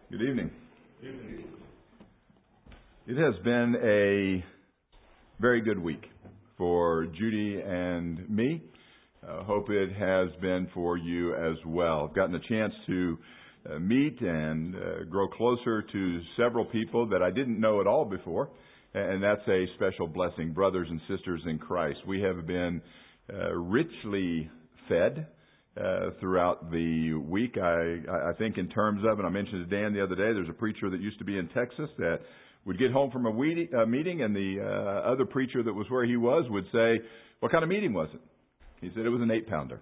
Good evening. It has been a very good week for Judy and me. Hope it has been for you as well. I've gotten a chance to meet and grow closer to several people that I didn't know at all before, and that's a special blessing, brothers and sisters in Christ. We have been richly fed throughout the week. I think in terms of, and I mentioned to Dan the other day, there's a preacher that used to be in Texas that would get home from a meeting, and the other preacher that was where he was would say, "What kind of meeting was it?" He said it was an 8-pounder.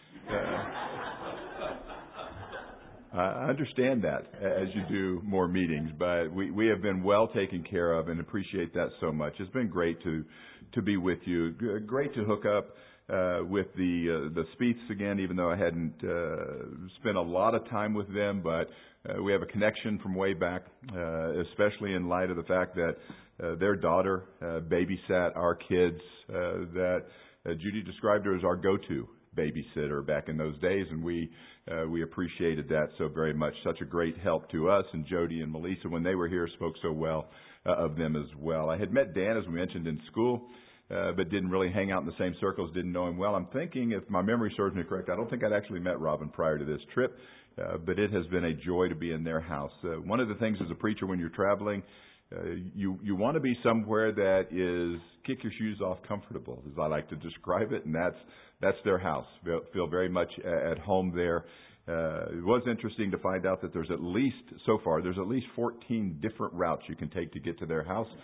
I understand that as you do more meetings, but we have been well taken care of and appreciate that so much. It's been great to be with you. Great to hook up with the Spieths again, even though I hadn't spent a lot of time with them, but we have a connection from way back, especially in light of the fact that their daughter babysat our kids that Judy described her as our go-to babysitter back in those days, and we appreciated that so very much. Such a great help to us, and Jody and Melissa, when they were here, spoke so well of them as well. I had met Dan, as we mentioned, in school, but didn't really hang out in the same circles, didn't know him well. I'm thinking, if my memory serves me correct, I don't think I'd actually met Robin prior to this trip, but it has been a joy to be in their house. One of the things as a preacher when you're traveling, you want to be somewhere that is kick your shoes off comfortable, as I like to describe it, and that's their house. Feel very much at home there. It was interesting to find out that there's at least 14 different routes you can take to get to their house.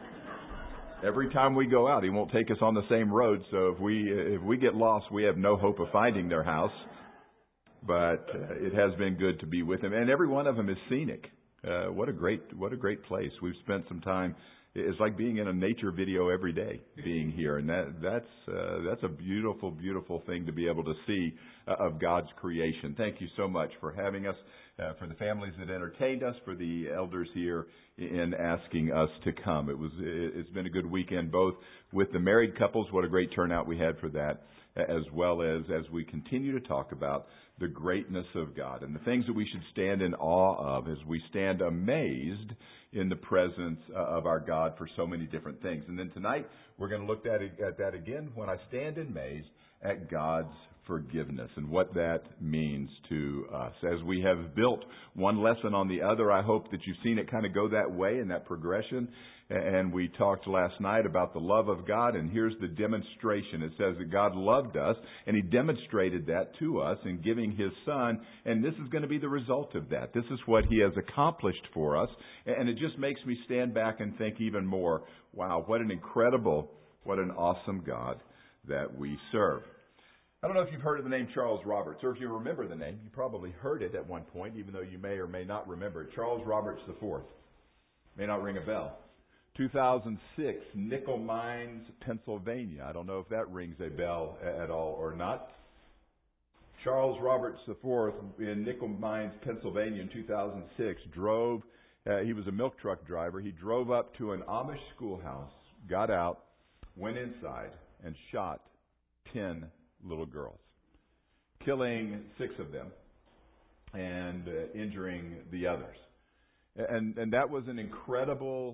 Every time we go out, he won't take us on the same road, so if we get lost, we have no hope of finding their house. But it has been good to be with him, and every one of them is scenic. What a great place. We've spent some time. It's like being in a nature video every day, being here, and that's a beautiful, beautiful thing to be able to see of God's creation. Thank you so much for having us, for the families that entertained us, for the elders here in asking us to come. It's been a good weekend, both with the married couples. What a great turnout we had for that, as well as we continue to talk about the greatness of God and the things that we should stand in awe of as we stand amazed in the presence of our God for so many different things. And then tonight, we're going to look at that again when I stand amazed at God's forgiveness and what that means to us. As we have built one lesson on the other, I hope that you've seen it kind of go that way in that progression. And we talked last night about the love of God, and here's the demonstration. It says that God loved us, and He demonstrated that to us in giving His Son, and this is going to be the result of that. This is what He has accomplished for us, and it just makes me stand back and think even more, wow, what an awesome God that we serve. I don't know if you've heard of the name Charles Roberts, or if you remember the name. You probably heard it at one point, even though you may or may not remember it. Charles Roberts IV. May not ring a bell. 2006, Nickel Mines, Pennsylvania. I don't know if that rings a bell at all or not. Charles Roberts IV in Nickel Mines, Pennsylvania in 2006 he was a milk truck driver. He drove up to an Amish schoolhouse, got out, went inside, and shot 10 little girls, killing 6 of them and injuring the others. And that was an incredibly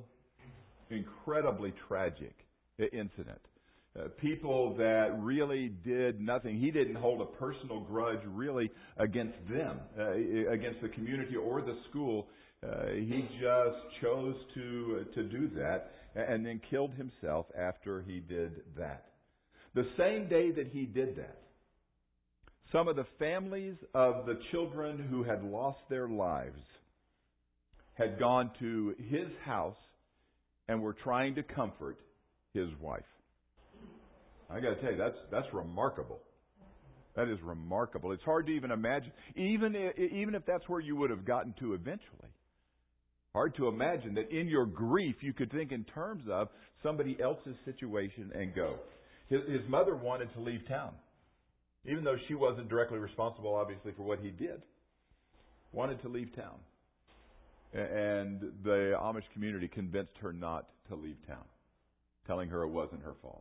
tragic incident. People that really did nothing. He didn't hold a personal grudge really against them, against the community or the school. He just chose to do that and then killed himself after he did that. The same day that he did that, some of the families of the children who had lost their lives had gone to his house and were trying to comfort his wife. I got to tell you, that's remarkable. That is remarkable. It's hard to even imagine, even if that's where you would have gotten to eventually. Hard to imagine that in your grief you could think in terms of somebody else's situation and go. His mother wanted to leave town, even though she wasn't directly responsible, obviously, for what he did. Wanted to leave town. And the Amish community convinced her not to leave town, telling her it wasn't her fault.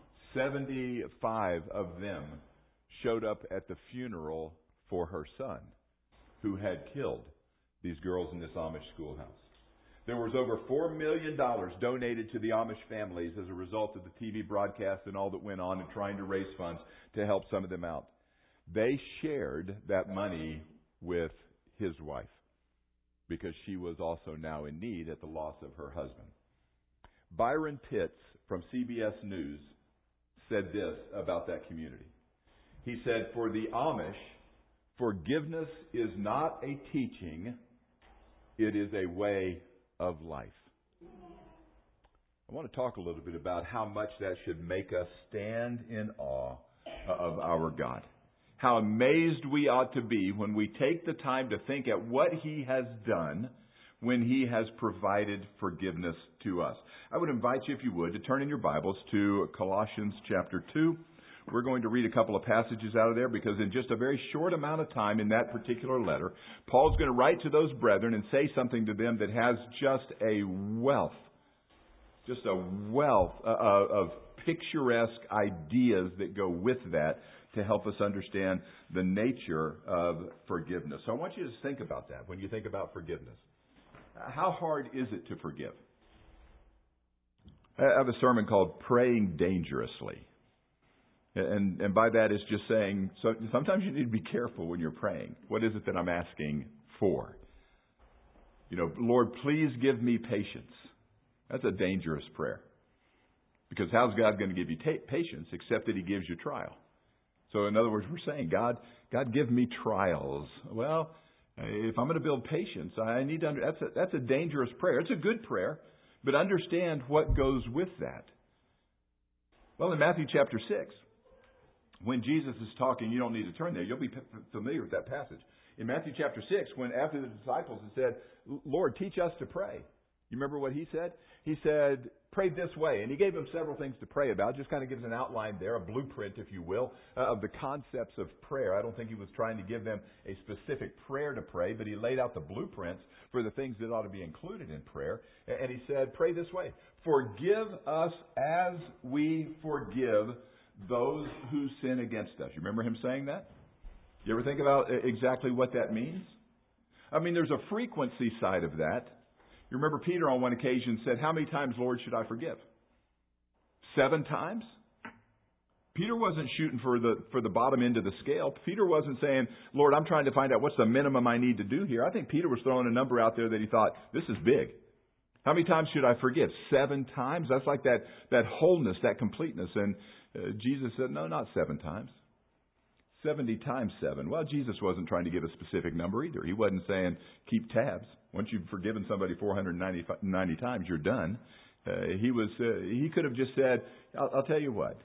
75 of them showed up at the funeral for her son, who had killed these girls in this Amish schoolhouse. There was over $4 million donated to the Amish families as a result of the TV broadcast and all that went on in trying to raise funds to help some of them out. They shared that money with his wife because she was also now in need at the loss of her husband. Byron Pitts from CBS News said this about that community. He said, "For the Amish, forgiveness is not a teaching, it is a way of life." I want to talk a little bit about how much that should make us stand in awe of our God. How amazed we ought to be when we take the time to think at what He has done when He has provided forgiveness to us. I would invite you, if you would, to turn in your Bibles to Colossians chapter 2. We're going to read a couple of passages out of there because in just a very short amount of time in that particular letter, Paul's going to write to those brethren and say something to them that has just a wealth of picturesque ideas that go with that to help us understand the nature of forgiveness. So I want you to think about that when you think about forgiveness. How hard is it to forgive? I have a sermon called Praying Dangerously. And by that is just saying, so sometimes you need to be careful when you're praying. What is it that I'm asking for? Lord, please give me patience. That's a dangerous prayer. Because how's God going to give you patience except that He gives you trial? So in other words, we're saying, God, give me trials. Well, if I'm going to build patience, I need to that's a dangerous prayer. It's a good prayer, but understand what goes with that. Well, in Matthew chapter 6, when Jesus is talking, you don't need to turn there. You'll be familiar with that passage. In Matthew chapter 6, when after the disciples had said, "Lord, teach us to pray." You remember what He said? He said, "Pray this way." And He gave them several things to pray about. Just kind of gives an outline there, a blueprint, if you will, of the concepts of prayer. I don't think He was trying to give them a specific prayer to pray, but He laid out the blueprints for the things that ought to be included in prayer. And He said, "Pray this way. Forgive us as we forgive those who sin against us." You remember Him saying that? You ever think about exactly what that means? I mean, there's a frequency side of that. You remember Peter on one occasion said, "How many times, Lord, should I forgive? 7 times?" Peter wasn't shooting for the bottom end of the scale. Peter wasn't saying, "Lord, I'm trying to find out what's the minimum I need to do here." I think Peter was throwing a number out there that he thought, this is big. How many times should I forgive? 7 times? That's like that wholeness, that completeness. And Jesus said, no, not 7 times. 70 times 7. Well, Jesus wasn't trying to give a specific number either. He wasn't saying, keep tabs. Once you've forgiven somebody 490 times, you're done. He could have just said, I'll tell you what.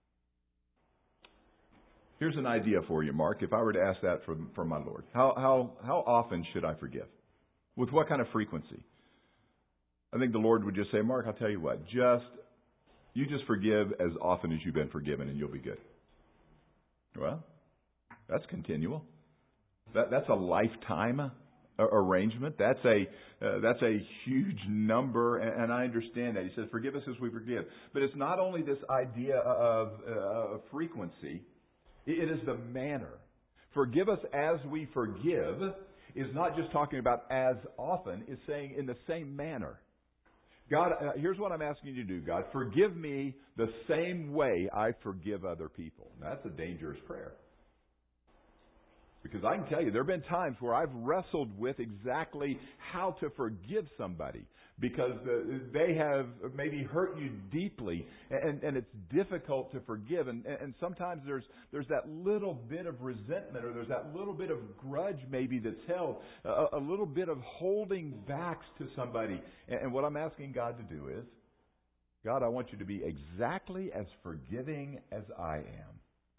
Here's an idea for you, Mark, if I were to ask that from my Lord. How often should I forgive? With what kind of frequency? I think the Lord would just say, Mark, I'll tell you what. You just forgive as often as you've been forgiven and you'll be good. Well, that's continual. That's a lifetime arrangement. That's a huge number, and I understand that. He says, forgive us as we forgive. But it's not only this idea of frequency, it is the manner. Forgive us as we forgive is not just talking about as often, it's saying in the same manner. God, here's what I'm asking you to do, God. Forgive me the same way I forgive other people. Now, that's a dangerous prayer. Because I can tell you, there have been times where I've wrestled with exactly how to forgive somebody because they have maybe hurt you deeply, and it's difficult to forgive. And sometimes there's that little bit of resentment, or there's that little bit of grudge maybe that's held, a little bit of holding back to somebody. And what I'm asking God to do is, God, I want you to be exactly as forgiving as I am.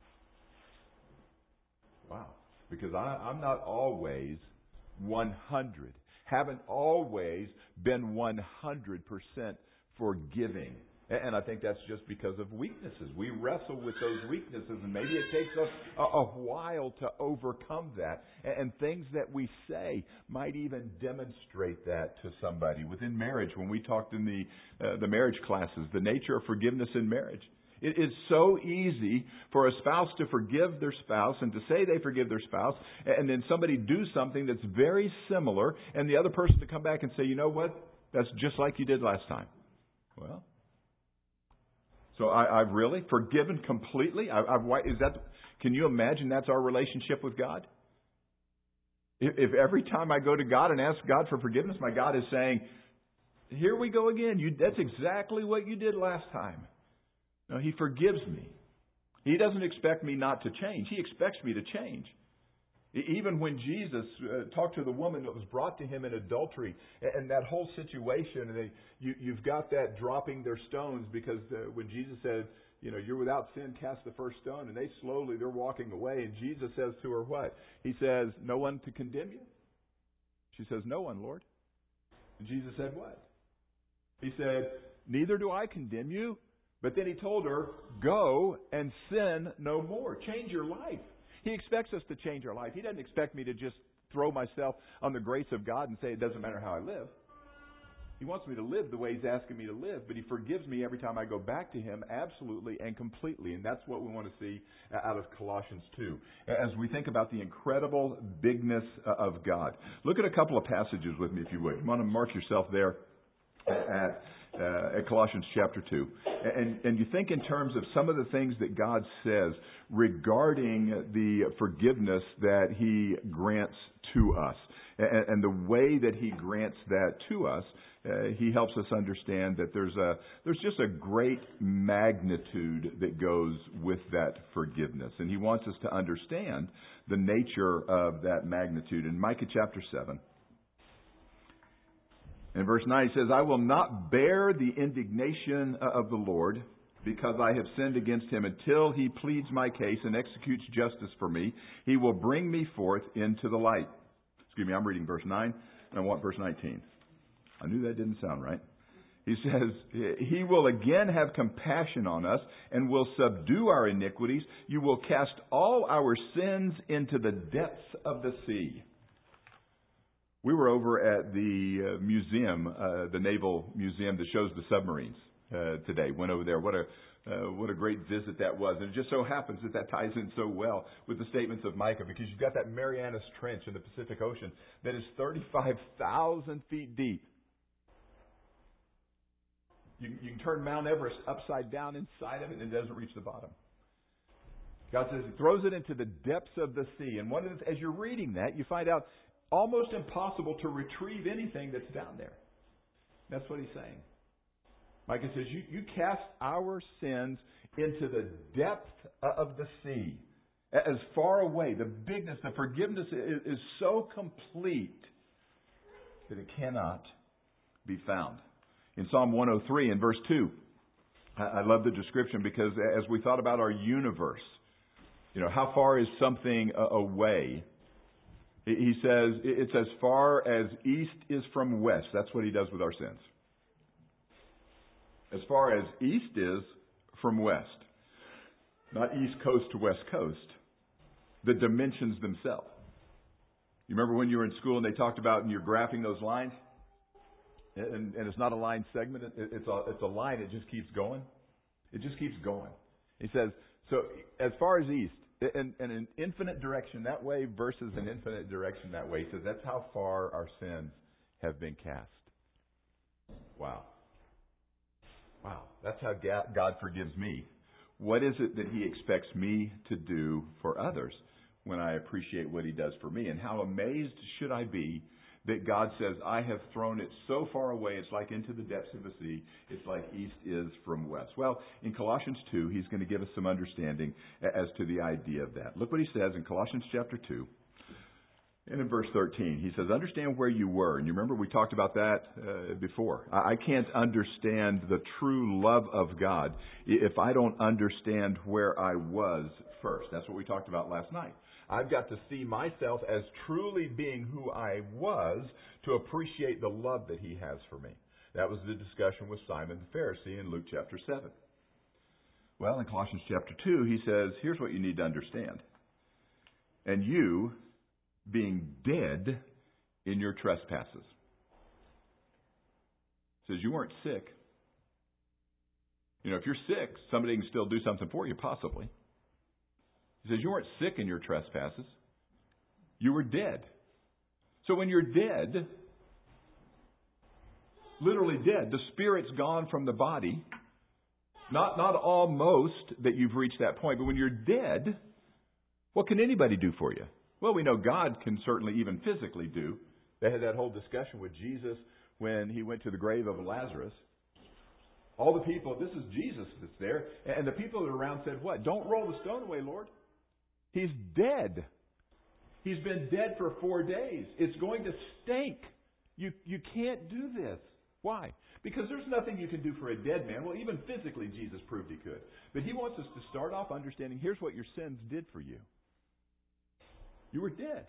Wow. Because I'm not always 100. Haven't always been 100% forgiving. And I think that's just because of weaknesses. We wrestle with those weaknesses, and maybe it takes us a while to overcome that. And things that we say might even demonstrate that to somebody. Within marriage, when we talked in the marriage classes, the nature of forgiveness in marriage. It is so easy for a spouse to forgive their spouse and to say they forgive their spouse, and then somebody do something that's very similar, and the other person to come back and say, you know what, that's just like you did last time. Well, so I've really forgiven completely? Can you imagine that's our relationship with God? If every time I go to God and ask God for forgiveness, my God is saying, here we go again. That's exactly what you did last time. No, He forgives me. He doesn't expect me not to change. He expects me to change. Even when Jesus talked to the woman that was brought to Him in adultery, and that whole situation, you've got that dropping their stones, because when Jesus said, you're without sin, cast the first stone, and they're walking away, and Jesus says to her what? He says, no one to condemn you? She says, no one, Lord. And Jesus said what? He said, neither do I condemn you. But then He told her, go and sin no more. Change your life. He expects us to change our life. He doesn't expect me to just throw myself on the grace of God and say it doesn't matter how I live. He wants me to live the way He's asking me to live, but He forgives me every time I go back to Him absolutely and completely. And that's what we want to see out of Colossians 2. As we think about the incredible bigness of God. Look at a couple of passages with me, if you would. You want to mark yourself there at Colossians chapter 2. And you think in terms of some of the things that God says regarding the forgiveness that He grants to us. And the way that He grants that to us, He helps us understand that there's just a great magnitude that goes with that forgiveness. And He wants us to understand the nature of that magnitude. In Micah chapter 7, in verse 9, He says, I will not bear the indignation of the Lord, because I have sinned against Him, until He pleads my case and executes justice for me. He will bring me forth into the light. Excuse me, I'm reading verse 9, and I want verse 19. I knew that didn't sound right. He says, He will again have compassion on us and will subdue our iniquities. You will cast all our sins into the depths of the sea. We were over at the museum, the Naval Museum that shows the submarines today. Went over there. What a great visit that was. And it just so happens that ties in so well with the statements of Micah, because you've got that Marianas Trench in the Pacific Ocean that is 35,000 feet deep. You can turn Mount Everest upside down inside of it, and it doesn't reach the bottom. God says He throws it into the depths of the sea. And as you're reading that, you find out almost impossible to retrieve anything that's down there. That's what He's saying. Micah says, you cast our sins into the depth of the sea, as far away. The bigness, the forgiveness is so complete that it cannot be found. In Psalm 103 in verse 2, I love the description, because as we thought about our universe, how far is something away? He says it's as far as east is from west. That's what He does with our sins. As far as east is from west. Not east coast to west coast. The dimensions themselves. You remember when you were in school and they talked about, and you're graphing those lines? And it's not a line segment. It's a line. It just keeps going. It just keeps going. He says, so as far as east, and an infinite direction that way versus an infinite direction that way. He says that's how far our sins have been cast. Wow. Wow. That's how God forgives me. What is it that He expects me to do for others when I appreciate what He does for me? And how amazed should I be that God says, I have thrown it so far away, it's like into the depths of the sea. It's like east is from west. Well, in Colossians 2, He's going to give us some understanding as to the idea of that. Look what He says in Colossians chapter 2. And in verse 13, He says, understand where you were. And you remember we talked about that before. I can't understand the true love of God if I don't understand where I was first. That's what we talked about last night. I've got to see myself as truly being who I was to appreciate the love that He has for me. That was the discussion with Simon the Pharisee in Luke chapter 7. Well, in Colossians chapter 2, he says, here's what you need to understand. And you, being dead in your trespasses. Says you weren't sick. If you're sick, somebody can still do something for you, possibly. He says, you weren't sick in your trespasses. You were dead. So when you're dead, literally dead, the spirit's gone from the body. Not almost that you've reached that point, but when you're dead, what can anybody do for you? Well, we know God can certainly even physically do. They had that whole discussion with Jesus when he went to the grave of Lazarus. All the people, this is Jesus that's there, and the people that are around said, what? Don't roll the stone away, Lord. He's dead. He's been dead for 4 days. It's going to stink. You can't do this. Why? Because there's nothing you can do for a dead man. Well, even physically, Jesus proved he could. But he wants us to start off understanding, here's what your sins did for you. You were dead.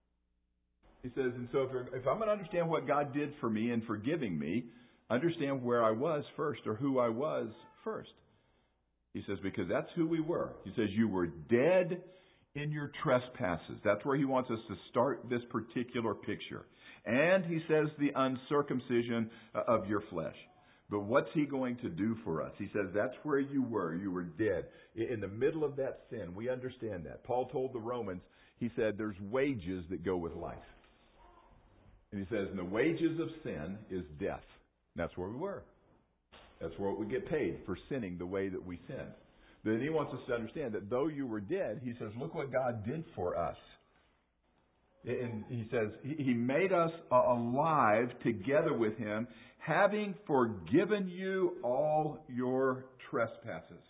He says, and so if I'm going to understand what God did for me in forgiving me, understand where I was first, or who I was first. He says, because that's who we were. He says, you were dead in your trespasses. That's where he wants us to start this particular picture. And he says the uncircumcision of your flesh. But what's he going to do for us? He says that's where you were. You were dead. In the middle of that sin, we understand that. Paul told the Romans, he said there's wages that go with life. And he says, and the wages of sin is death. And that's where we were. That's where we get paid for sinning the way that we sinned. Then he wants us to understand that though you were dead, he says, look what God did for us. And he says, he made us alive together with him, having forgiven you all your trespasses.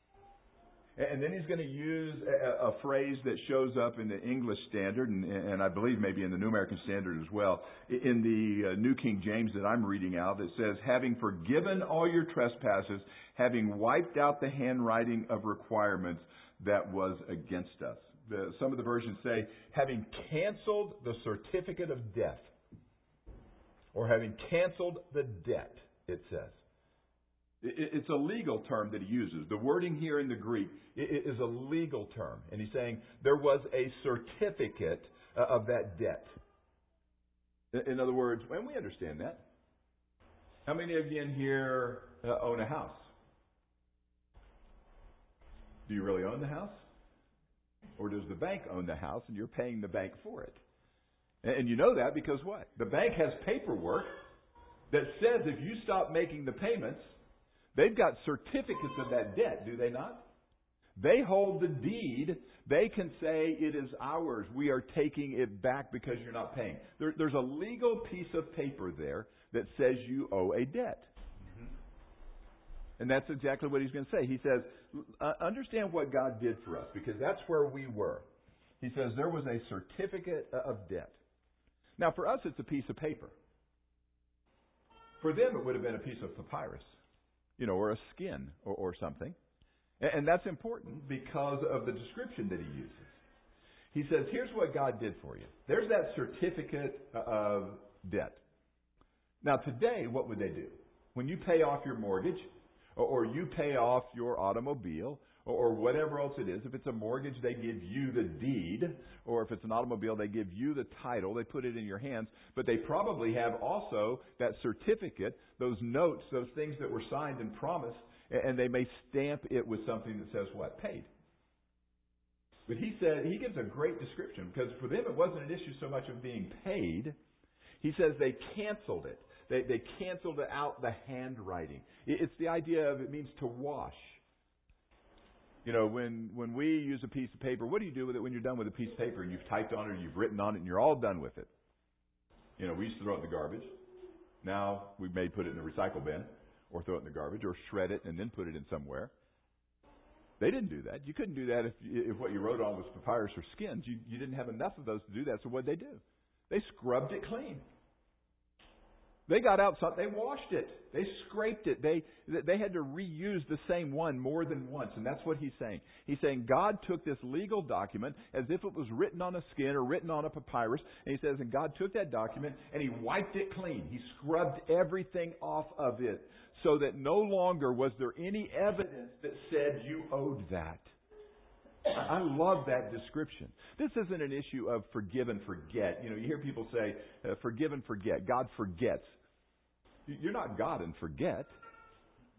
And then he's going to use a phrase that shows up in the English Standard, and I believe maybe in the New American Standard as well, in the New King James that I'm reading out, that says, having forgiven all your trespasses, having wiped out the handwriting of requirements that was against us. Some of the versions say, having canceled the certificate of death, or having canceled the debt, it says. It's a legal term that he uses. The wording here in the Greek is a legal term. And he's saying there was a certificate of that debt. In other words, and we understand that. How many of you in here own a house? Do you really own the house? Or does the bank own the house and you're paying the bank for it? And you know that because what? The bank has paperwork that says if you stop making the payments, they've got certificates of that debt, do they not? They hold the deed. They can say it is ours. We are taking it back because you're not paying. There's a legal piece of paper there that says you owe a debt. And that's exactly what he's going to say. He says, understand what God did for us, because that's where we were. He says there was a certificate of debt. Now, for us, it's a piece of paper. For them, it would have been a piece of papyrus, or a skin or something. And that's important because of the description that he uses. He says, here's what God did for you. There's that certificate of debt. Now, today, what would they do? When you pay off your mortgage, or you pay off your automobile, or whatever else it is. If it's a mortgage, they give you the deed. Or if it's an automobile, they give you the title. They put it in your hands. But they probably have also that certificate, those notes, those things that were signed and promised, and they may stamp it with something that says what? Paid. But he gives a great description, because for them it wasn't an issue so much of being paid. He says they canceled it. They canceled out the handwriting. It's the idea of, it means to wash. When we use a piece of paper, what do you do with it when you're done with a piece of paper and you've typed on it, you've written on it, and you're all done with it? We used to throw it in the garbage. Now we may put it in the recycle bin, or throw it in the garbage, or shred it and then put it in somewhere. They didn't do that. You couldn't do that if what you wrote on was papyrus or skins. You didn't have enough of those to do that. So what did they do? They scrubbed it clean. They got out something. They washed it. They scraped it. They had to reuse the same one more than once. And that's what he's saying. He's saying God took this legal document as if it was written on a skin or written on a papyrus. And he says, and God took that document and he wiped it clean. He scrubbed everything off of it so that no longer was there any evidence that said you owed that. I love that description. This isn't an issue of forgive and forget. You hear people say, forgive and forget. God forgets. You're not God and forget.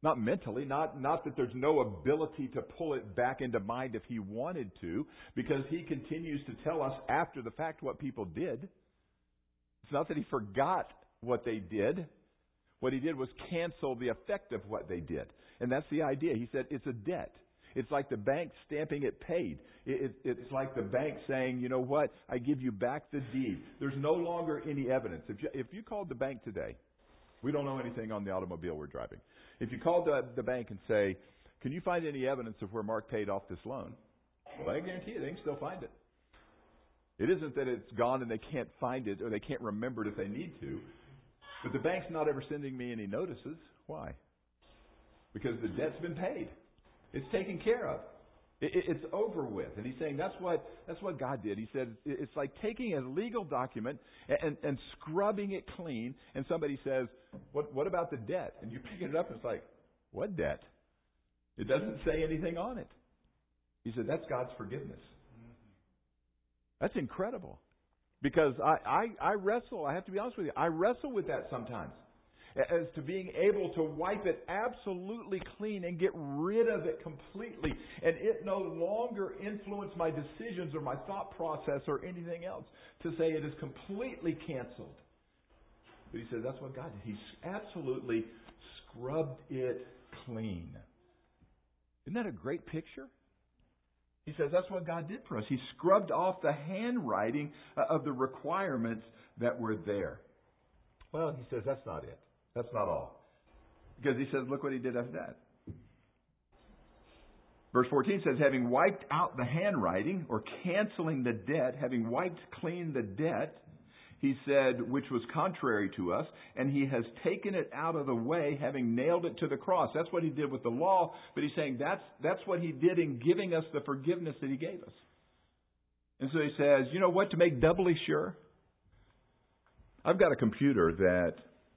Not mentally, not that there's no ability to pull it back into mind if he wanted to, because he continues to tell us after the fact what people did. It's not that he forgot what they did. What he did was cancel the effect of what they did. And that's the idea. He said it's a debt. It's like the bank stamping it paid. It's like the bank saying, you know what, I give you back the deed. There's no longer any evidence. If you called the bank today, we don't know anything on the automobile we're driving. If you called the bank and say, can you find any evidence of where Mark paid off this loan? Well, I guarantee you they can still find it. It isn't that it's gone and they can't find it or they can't remember it if they need to. But the bank's not ever sending me any notices. Why? Because the debt's been paid. It's taken care of. It's over with. And he's saying that's what God did. He said it's like taking a legal document and scrubbing it clean. And somebody says, what about the debt? And you pick it up and it's like, what debt? It doesn't say anything on it. He said that's God's forgiveness. That's incredible. Because I wrestle, I have to be honest with you, I wrestle with that sometimes. As to being able to wipe it absolutely clean and get rid of it completely. And it no longer influence my decisions or my thought process or anything else. To say it is completely canceled. But he said that's what God did. He absolutely scrubbed it clean. Isn't that a great picture? He says that's what God did for us. He scrubbed off the handwriting of the requirements that were there. Well, he says that's not it. That's not all. Because he says, look what he did after that. Verse 14 says, having wiped out the handwriting, or canceling the debt, having wiped clean the debt, he said, which was contrary to us, and he has taken it out of the way, having nailed it to the cross. That's what he did with the law, but he's saying that's what he did in giving us the forgiveness that he gave us. And so he says, you know what, to make doubly sure, I've got a computer that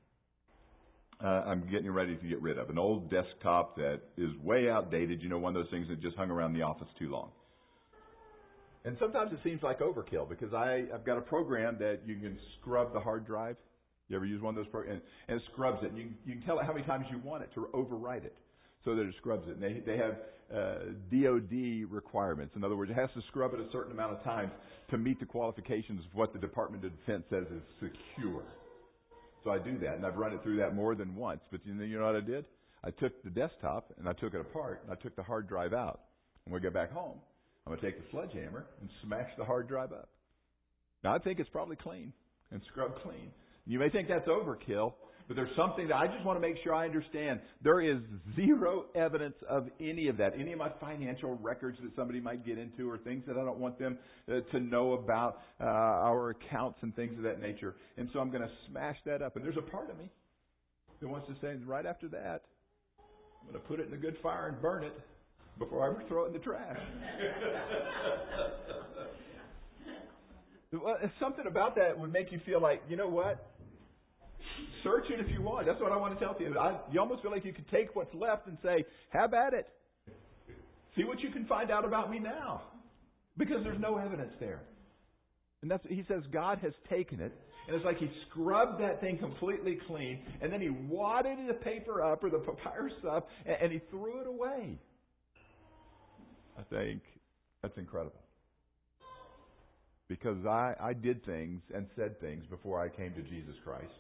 I'm getting ready to get rid of. An old desktop that is way outdated. You know, one of those things that just hung around the office too long. And sometimes it seems like overkill because I've got a program that you can scrub the hard drive. You ever use one of those programs? And it scrubs it. And you can tell it how many times you want it to overwrite it so that it scrubs it. And they have DOD requirements. In other words, it has to scrub it a certain amount of times to meet the qualifications of what the Department of Defense says is secure. So I do that, and I've run it through that more than once. But you know what I did? I took the desktop, and I took it apart, and I took the hard drive out. When we get back home, I'm going to take the sledgehammer and smash the hard drive up. Now, I think it's probably clean and scrubbed clean. You may think that's overkill, but there's something that I just want to make sure I understand. There is zero evidence of any of that, any of my financial records that somebody might get into or things that I don't want them to know about, our accounts and things of that nature. And so I'm going to smash that up. And there's a part of me that wants to say right after that, I'm going to put it in a good fire and burn it before I ever throw it in the trash. Well, something about that would make you feel like, you know what? Search it if you want. That's what I want to tell you. You almost feel like you could take what's left and say, have at it. See what you can find out about me now. Because there's no evidence there. And he says God has taken it, and it's like he scrubbed that thing completely clean, and then he wadded the paper up or the papyrus up, and he threw it away. I think that's incredible. Because I did things and said things before I came to Jesus Christ.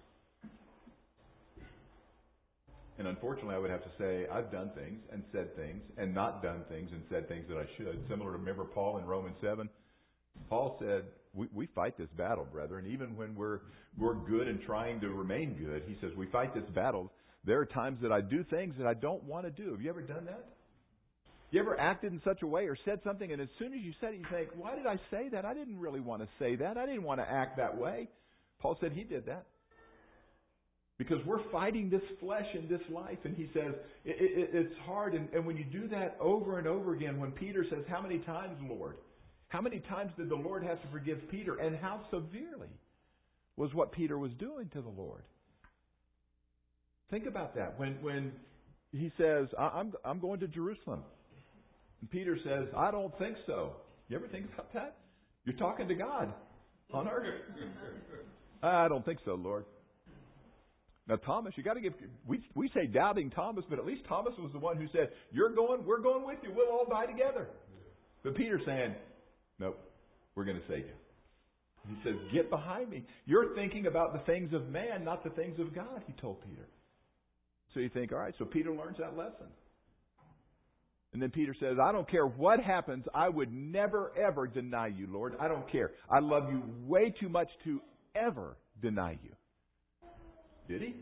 And unfortunately, I would have to say I've done things and said things and not done things and said things that I should. Similar to, remember Paul in Romans 7? Paul said, we fight this battle, brethren. Even when we're good and trying to remain good, he says, we fight this battle. There are times that I do things that I don't want to do. Have you ever done that? You ever acted in such a way or said something, and as soon as you said it, you think, why did I say that? I didn't really want to say that. I didn't want to act that way. Paul said he did that. Because we're fighting this flesh in this life. And he says, it's hard. And when you do that over and over again, when Peter says, how many times, Lord? How many times did the Lord have to forgive Peter? And how severely was what Peter was doing to the Lord? Think about that. When he says, I'm going to Jerusalem. And Peter says, I don't think so. You ever think about that? You're talking to God on earth. I don't think so, Lord. Now, Thomas, you got to give, we say doubting Thomas, but at least Thomas was the one who said, you're going, we're going with you. We'll all die together. But Peter's saying, nope, we're going to save you. He says, get behind me. You're thinking about the things of man, not the things of God, he told Peter. So you think, all right, so Peter learns that lesson. And then Peter says, I don't care what happens, I would never, ever deny you, Lord. I don't care. I love you way too much to ever deny you. Did he?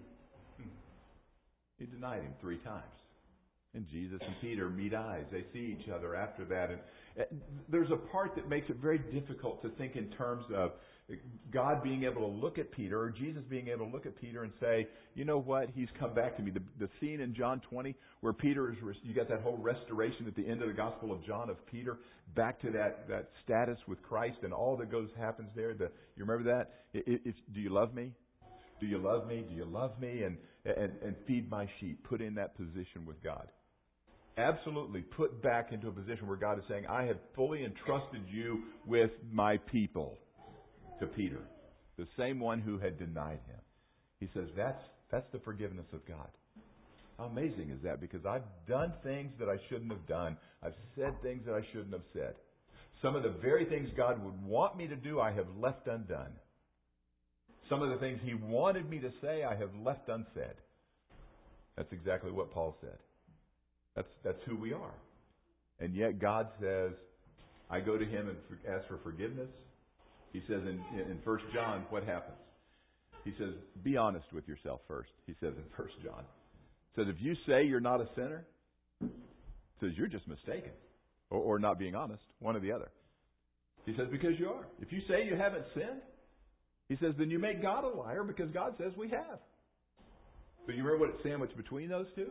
He denied him 3 times. And Jesus and Peter meet eyes. They see each other after that. And there's a part that makes it very difficult to think in terms of God being able to look at Peter, or Jesus being able to look at Peter and say, you know what, he's come back to me. The scene in John 20 where Peter is, you got that whole restoration at the end of the Gospel of John of Peter back to that status with Christ and all that happens there. You remember that? Do you love me? Do you love me? Do you love me? And feed my sheep. Put in that position with God. Absolutely put back into a position where God is saying, I have fully entrusted you with my people. To Peter, the same one who had denied him. He says, that's the forgiveness of God. How amazing is that? Because I've done things that I shouldn't have done. I've said things that I shouldn't have said. Some of the very things God would want me to do, I have left undone. Some of the things He wanted me to say, I have left unsaid. That's exactly what Paul said. That's who we are. And yet God says, I go to Him and ask for forgiveness. He says in 1 John, what happens? He says, be honest with yourself first. He says in 1 John. He says, if you say you're not a sinner, he says you're just mistaken. Or not being honest, one or the other. He says, because you are. If you say you haven't sinned, he says, then you make God a liar because God says we have. So you remember what's sandwiched between those two?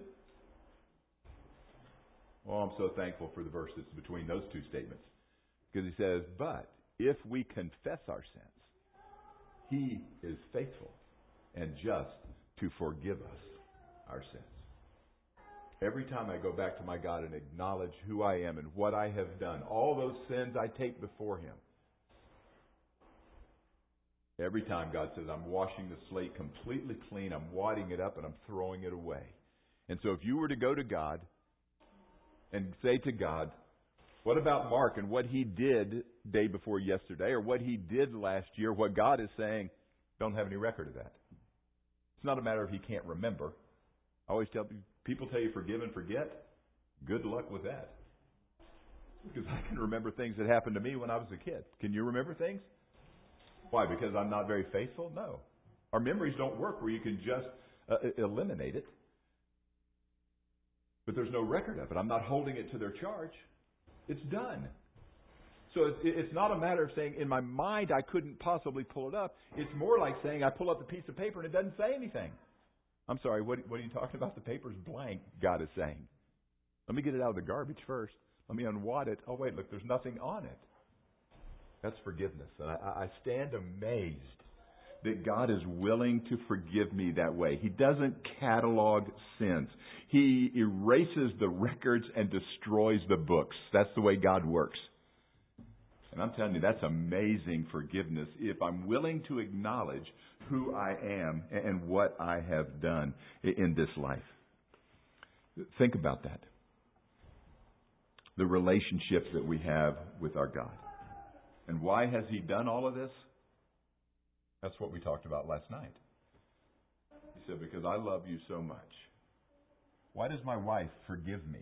Oh, I'm so thankful for the verse that's between those two statements. Because he says, but if we confess our sins, He is faithful and just to forgive us our sins. Every time I go back to my God and acknowledge who I am and what I have done, all those sins I take before Him, every time God says, I'm washing the slate completely clean, I'm wadding it up and I'm throwing it away. And so if you were to go to God and say to God, what about Mark and what he did day before yesterday or what he did last year? What God is saying, don't have any record of that. It's not a matter of he can't remember. I always tell people, tell you forgive and forget. Good luck with that. Because I can remember things that happened to me when I was a kid. Can you remember things? Why? Because I'm not very faithful? No. Our memories don't work where you can just eliminate it. But there's no record of it. I'm not holding it to their charge. It's done. So it's not a matter of saying, in my mind, I couldn't possibly pull it up. It's more like saying, I pull up the piece of paper and it doesn't say anything. I'm sorry, what are you talking about? The paper's blank, God is saying. Let me get it out of the garbage first. Let me unwad it. Oh, wait, look, there's nothing on it. That's forgiveness. And I stand amazed that God is willing to forgive me that way. He doesn't catalog sins. He erases the records and destroys the books. That's the way God works. And I'm telling you, that's amazing forgiveness if I'm willing to acknowledge who I am and what I have done in this life. Think about that. The relationships that we have with our God. And why has He done all of this? That's what we talked about last night. He said, because I love you so much. Why does my wife forgive me?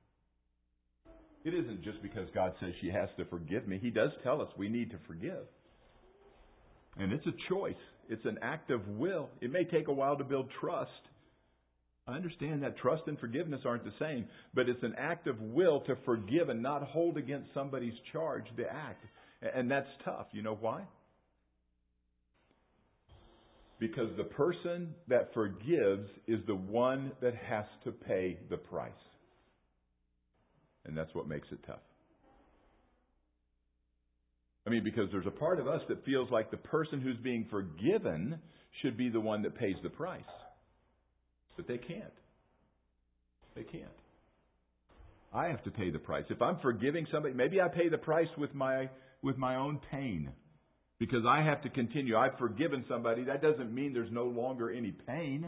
It isn't just because God says she has to forgive me. He does tell us we need to forgive. And it's a choice. It's an act of will. It may take a while to build trust. I understand that trust and forgiveness aren't the same, but it's an act of will to forgive and not hold against somebody's charge the act. And that's tough. You know why? Because the person that forgives is the one that has to pay the price. And that's what makes it tough. I mean, because there's a part of us that feels like the person who's being forgiven should be the one that pays the price. But they can't. They can't. I have to pay the price. If I'm forgiving somebody, maybe I pay the price with my own pain. Because I have to continue. I've forgiven somebody. That doesn't mean there's no longer any pain.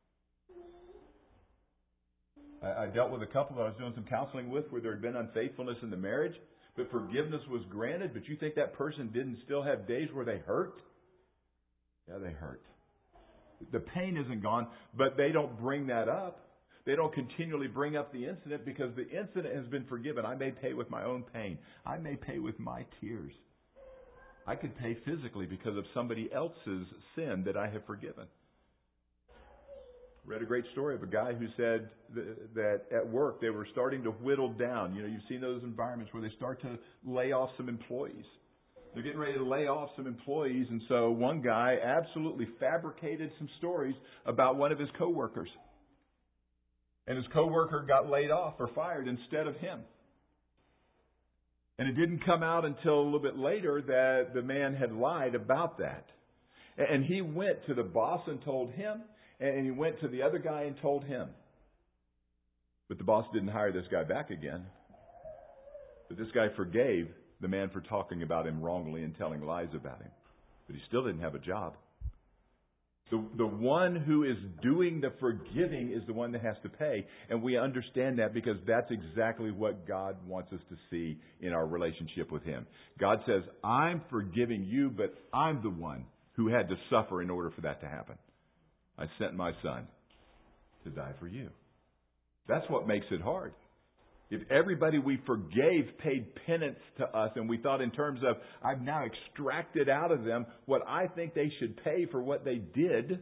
I dealt with a couple that I was doing some counseling with where there had been unfaithfulness in the marriage, but forgiveness was granted. But you think that person didn't still have days where they hurt? Yeah, they hurt. The pain isn't gone, but they don't bring that up. They don't continually bring up the incident because the incident has been forgiven. I may pay with my own pain. I may pay with my tears. I could pay physically because of somebody else's sin that I have forgiven. Read a great story of a guy who said that at work they were starting to whittle down. You know, you've seen those environments where they start to lay off some employees. They're getting ready to lay off some employees, and so one guy absolutely fabricated some stories about one of his coworkers. And his coworker got laid off or fired instead of him. And it didn't come out until a little bit later that the man had lied about that. And he went to the boss and told him, and he went to the other guy and told him. But the boss didn't hire this guy back again. But this guy forgave the man for talking about him wrongly and telling lies about him. But he still didn't have a job. The one who is doing the forgiving is the one that has to pay. And we understand that because that's exactly what God wants us to see in our relationship with Him. God says, I'm forgiving you, but I'm the one who had to suffer in order for that to happen. I sent my Son to die for you. That's what makes it hard. If everybody we forgave paid penance to us and we thought in terms of, I've now extracted out of them what I think they should pay for what they did,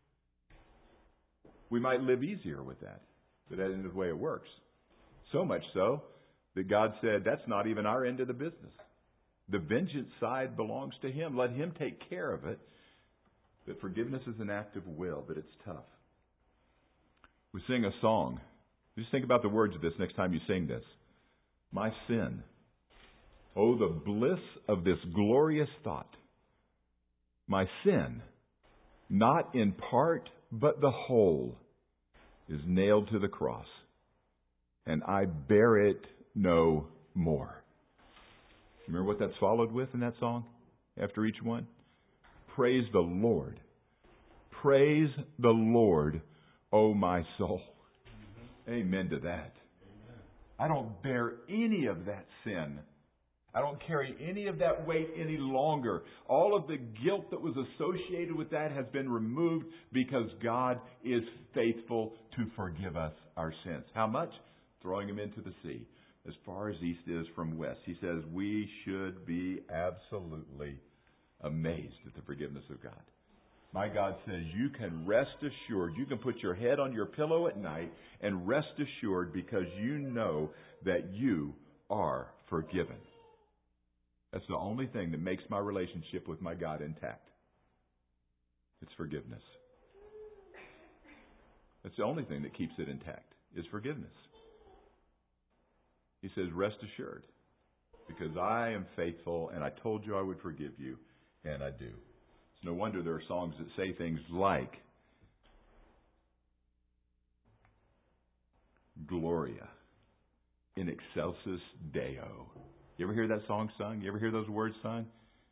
we might live easier with that. But that isn't the way it works. So much so that God said, that's not even our end of the business. The vengeance side belongs to Him. Let Him take care of it. But forgiveness is an act of will, but it's tough. We sing a song. Just think about the words of this next time you sing this. My sin. Oh, the bliss of this glorious thought. My sin, not in part, but the whole, is nailed to the cross, and I bear it no more. Remember what that's followed with in that song after each one? Praise the Lord. Praise the Lord, O my soul. Amen to that. I don't bear any of that sin. I don't carry any of that weight any longer. All of the guilt that was associated with that has been removed because God is faithful to forgive us our sins. How much? Throwing them into the sea. As far as east is from west. He says we should be absolutely amazed at the forgiveness of God. My God says you can rest assured. You can put your head on your pillow at night and rest assured because you know that you are forgiven. That's the only thing that makes my relationship with my God intact. It's forgiveness. That's the only thing that keeps it intact, is forgiveness. He says, rest assured, because I am faithful and I told you I would forgive you, and I do. It's no wonder there are songs that say things like, Gloria in excelsis Deo. You ever hear that song sung? You ever hear those words sung?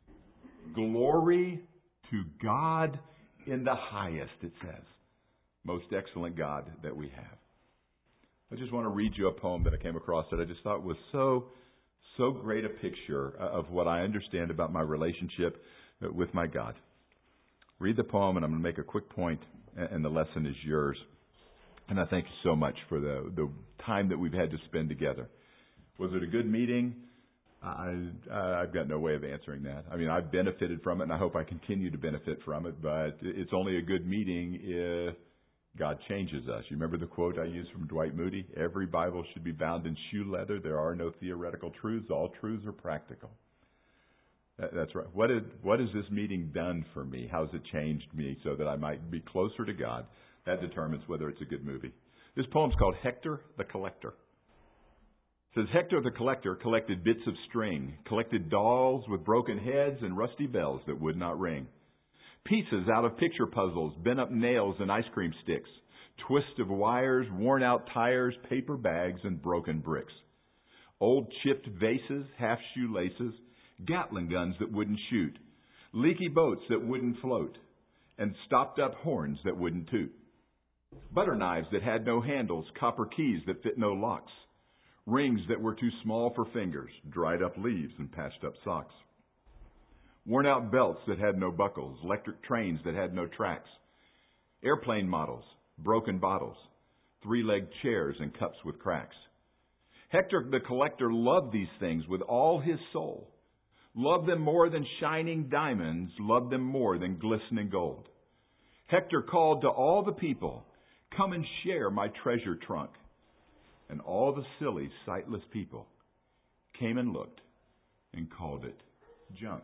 Glory to God in the highest, it says. Most excellent God that we have. I just want to read you a poem that I came across that I just thought was so great a picture of what I understand about my relationship with my God. Read the poem, and I'm going to make a quick point, and the lesson is yours. And I thank you so much for the time that we've had to spend together. Was it a good meeting? I've got no way of answering that. I mean, I've benefited from it, and I hope I continue to benefit from it, but it's only a good meeting if God changes us. You remember the quote I used from Dwight Moody? Every Bible should be bound in shoe leather. There are no theoretical truths. All truths are practical. That's right. What has this meeting done for me? How has it changed me so that I might be closer to God? That determines whether it's a good movie. This poem's called Hector the Collector. It says, Hector the Collector collected bits of string, collected dolls with broken heads and rusty bells that would not ring. Pieces out of picture puzzles, bent up nails and ice cream sticks, twists of wires, worn out tires, paper bags, and broken bricks. Old chipped vases, half shoelaces, Gatling guns that wouldn't shoot, leaky boats that wouldn't float, and stopped up horns that wouldn't toot. Butter knives that had no handles, copper keys that fit no locks, rings that were too small for fingers, dried up leaves and patched up socks. Worn out belts that had no buckles, electric trains that had no tracks, airplane models, broken bottles, three-legged chairs and cups with cracks. Hector the collector loved these things with all his soul, loved them more than shining diamonds, loved them more than glistening gold. Hector called to all the people, "Come and share my treasure trunk." And all the silly, sightless people came and looked and called it junk.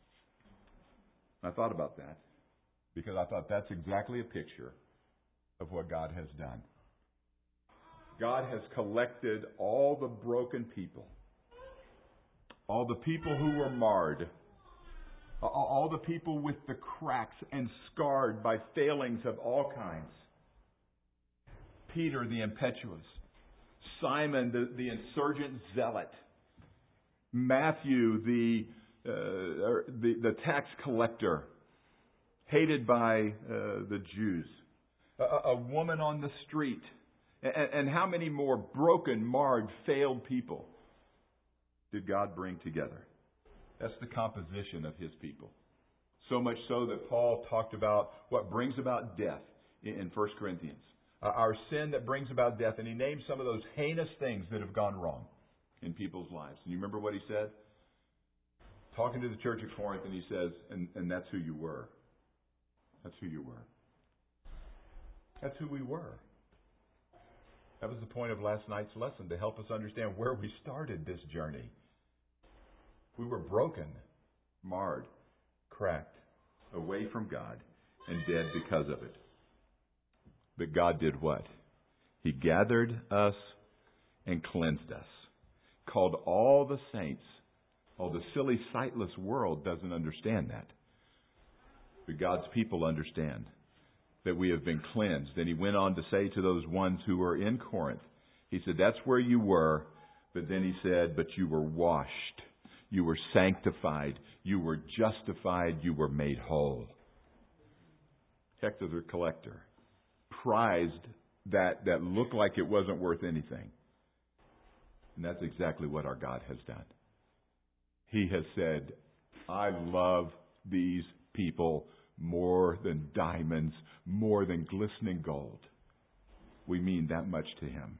I thought about that because I thought that's exactly a picture of what God has done. God has collected all the broken people, all the people who were marred, all the people with the cracks and scarred by failings of all kinds. Peter the impetuous, Simon the insurgent zealot, Matthew the tax collector, hated by the Jews, a woman on the street, and how many more broken, marred, failed people did God bring together? That's the composition of His people. So much so that Paul talked about what brings about death in 1 Corinthians. Our sin that brings about death. And he named some of those heinous things that have gone wrong in people's lives. And you remember what he said? Talking to the church at Corinth, and he says, and that's who you were. That's who you were. That's who we were. That was the point of last night's lesson, to help us understand where we started this journey. We were broken, marred, cracked, away from God, and dead because of it. But God did what? He gathered us and cleansed us. Called all the saints. Oh, the silly, sightless world doesn't understand that. But God's people understand that we have been cleansed. And He went on to say to those ones who were in Corinth, He said, that's where you were. But then He said, but you were washed. You were sanctified. You were justified. You were made whole. Hector the collector prized that looked like it wasn't worth anything. And that's exactly what our God has done. He has said, I love these people more than diamonds, more than glistening gold. We mean that much to Him.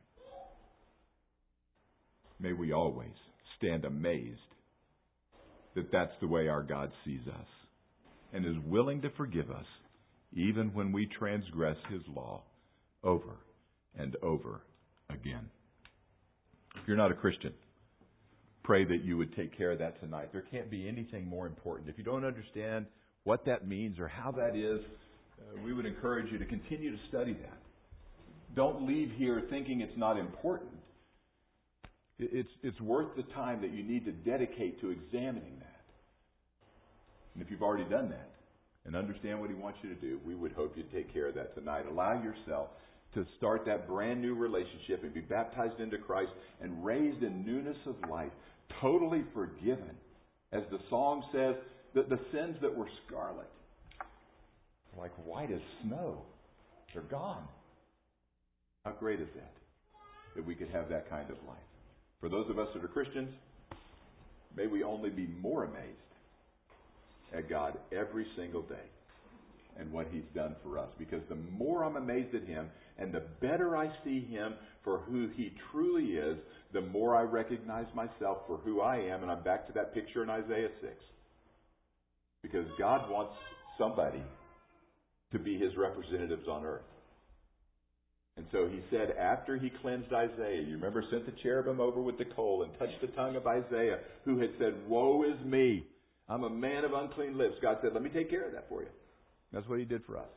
May we always stand amazed that that's the way our God sees us and is willing to forgive us even when we transgress His law over and over again. If you're not a Christian, pray that you would take care of that tonight. There can't be anything more important. If you don't understand what that means or how that is, we would encourage you to continue to study that. Don't leave here thinking it's not important. It's worth the time that you need to dedicate to examining that. And if you've already done that and understand what He wants you to do, we would hope you'd take care of that tonight. Allow yourself to start that brand new relationship and be baptized into Christ and raised in newness of life, totally forgiven. As the song says, that the sins that were scarlet, like white as snow, they're gone. How great is that we could have that kind of life? For those of us that are Christians, may we only be more amazed at God every single day and what He's done for us. Because the more I'm amazed at Him and the better I see Him for who He truly is, the more I recognize myself for who I am. And I'm back to that picture in Isaiah 6. Because God wants somebody to be His representatives on earth. And so He said, after He cleansed Isaiah, you remember, sent the cherubim over with the coal and touched the tongue of Isaiah, who had said, woe is me. I'm a man of unclean lips. God said, let me take care of that for you. That's what He did for us.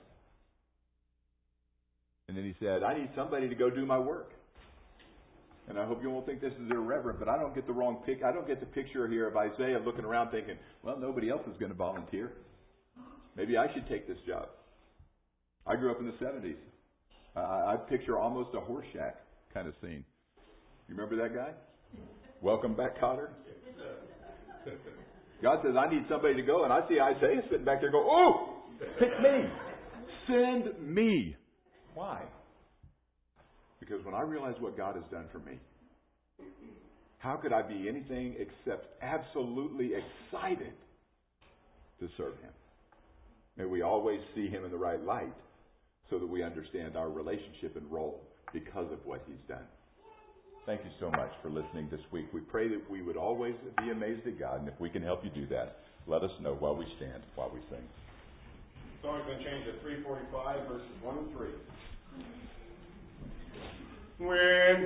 And then He said, I need somebody to go do my work. And I hope you won't think this is irreverent, but I don't get the picture here of Isaiah looking around thinking, well, nobody else is going to volunteer. Maybe I should take this job. I grew up in the 70s. I picture almost a horse shack kind of scene. You remember that guy? Welcome back, Cotter. God says, I need somebody to go, and I see Isaiah sitting back there going, oh, pick me. Send me. Why? Because when I realize what God has done for me, how could I be anything except absolutely excited to serve Him? May we always see Him in the right light so that we understand our relationship and role because of what He's done. Thank you so much for listening this week. We pray that we would always be amazed at God, and if we can help you do that, let us know while we stand, while we sing. The song's going to change to 345, verses 1 and 3. When